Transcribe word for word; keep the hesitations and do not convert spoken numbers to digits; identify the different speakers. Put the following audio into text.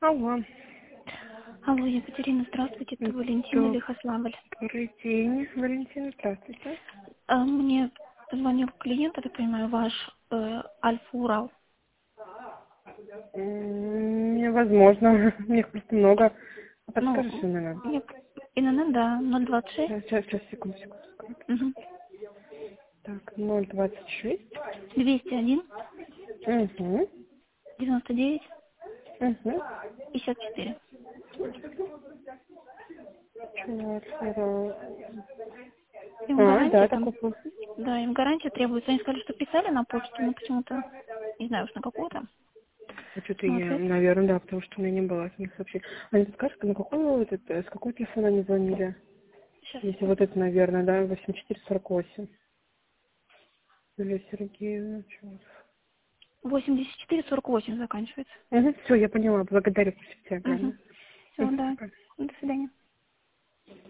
Speaker 1: Алло.
Speaker 2: Алло, Екатерина, здравствуйте, это Валентина Лихославль.
Speaker 1: Добрый день, Валентина, здравствуйте.
Speaker 2: А, Мне позвонил клиент, я так понимаю, ваш э, Альфа-Урал.
Speaker 1: М, Невозможно, у них просто много. А
Speaker 2: Ну,
Speaker 1: подскажешь номер?
Speaker 2: мне ИНН, да, ноль двадцать шесть.
Speaker 1: Сейчас, сейчас, секунду, секунду. секунду.
Speaker 2: Угу.
Speaker 1: Так, ноль двадцать шесть.
Speaker 2: двести один,
Speaker 1: Угу.
Speaker 2: девяносто девять,
Speaker 1: Угу.
Speaker 2: пятьдесят четыре. Им
Speaker 1: А, да,
Speaker 2: гарантия там,
Speaker 1: такой был.
Speaker 2: да, им гарантия требуется. Они сказали, что писали на почту, но почему-то, не знаю уж на какую там.
Speaker 1: А что-то
Speaker 2: Но
Speaker 1: я,
Speaker 2: ответ.
Speaker 1: наверное, да, потому что у меня не было от них сообщений. А не подскажешь, на какой вот это, с какого телефона они звонили?
Speaker 2: Сейчас,
Speaker 1: Если вот это, наверное, да, восемь четыре сорок восемь. Юлия Сергеевна, чё?
Speaker 2: восемьдесят четыре сорок восемь заканчивается.
Speaker 1: Угу, все, я поняла, благодарю, тебя,
Speaker 2: Угу.
Speaker 1: правильно.